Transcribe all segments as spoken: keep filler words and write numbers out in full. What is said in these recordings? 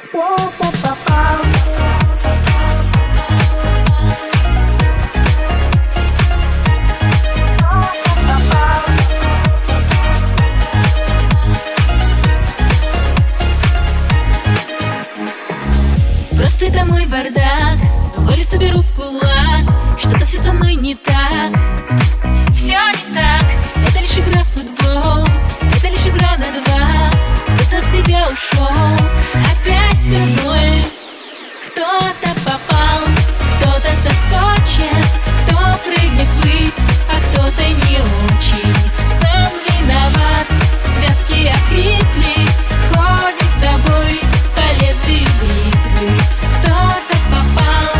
Просто это мой бардак, волю соберу в кулак. Что-то все со мной не так. Все не так. Это лишь игра в футбол, это лишь игра на два. Кто-то от тебя ушел, опять все ноль. Кто-то попал, кто-то соскочит, кто прыгнет ввысь, а кто-то не очень. Сам виноват, связки окрепли, ходим с тобой по лезвию бритвы. Кто-то попал.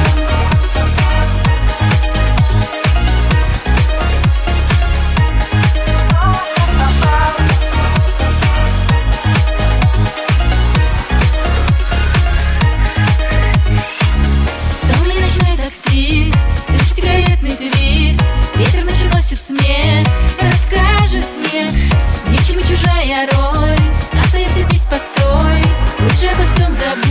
Сонный ночной таксист, дышит сигаретный твист, ветер ночью носит смех, расскажет снег. Ни к чему чужая роль, остаемся здесь, постой, лучше обо всем забыть.